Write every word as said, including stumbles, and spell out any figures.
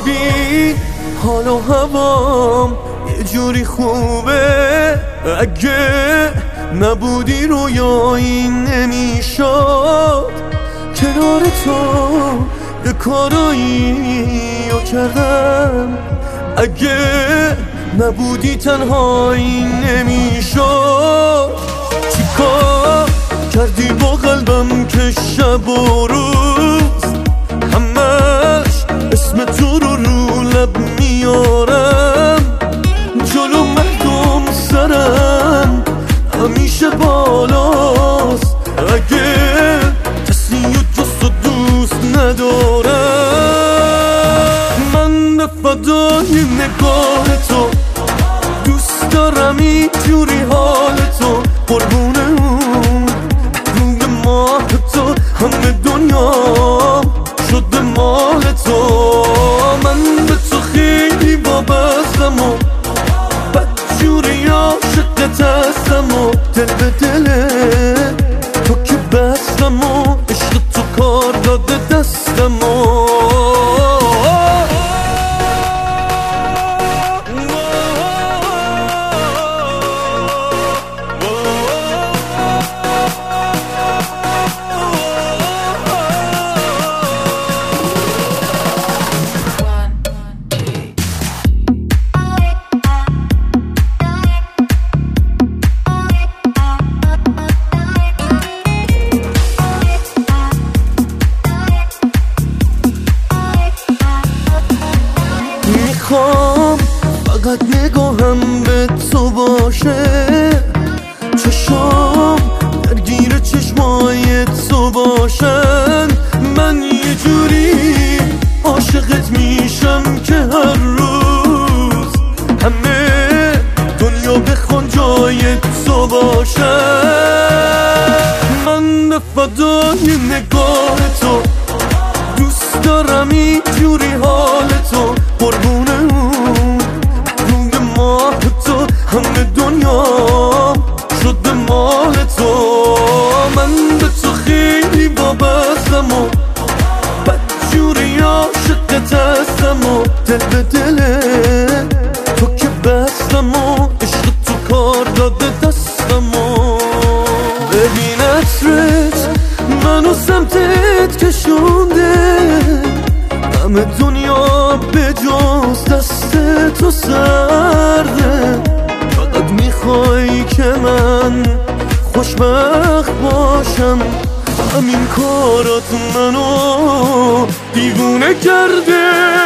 ببین حال و هوام یه جوری خوبه، اگه نبودی رویایی نمیشد. کنار تو یه کارایی رو کردم، اگه نبودی تنهایی نمیشد. چیکار کردی با قلبم که شب و روز همش اسم تو رو رو لب میارم؟ جلو مردم سرم همیشه بالاست، اگه کسی و جز تو دوست ندارم. من به فدای نگاه تو دوست دارم اینجوری حال تو، قربون اون روی ماه تو همه دنیا شده مال تو. من به تو خیلی وابستم و بدجوری عاشقت هستم و دل به دل تو که بستم و عشق تو کار داده دستم و میخوام فقط نگاهم به تو باشه، چشام درگیر چشمای تو باشن. من یه جوری عاشقت میشم که هر روز همه دنیا بخوان جای تو باشن. من به فدای نگاه تو دوست دارم اینجوری حال تو، قربون اون روی ماه تو همه دنیا شده مال تو. من به تو خیلی وابستم و بدجوری عاشقت هستم و دل به دل تو که بستم و عشق تو کار داده دستم و ببین عطرت منو سمتت کشونده، همه دنیا به جز دست تو سرده. فقط میخوای که من خوشبخت باشم، همین کارات منو دیوونه کرده.